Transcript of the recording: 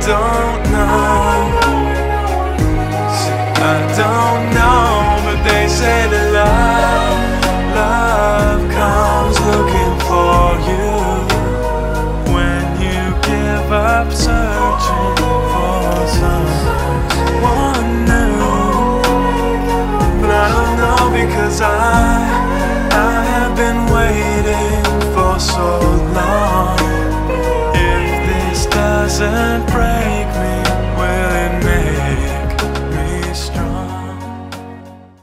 don't know. See, I don't know, but they say that love comes looking for you when you give up searching for someone new. But I don't know, because I have been waiting for so long. If this doesn't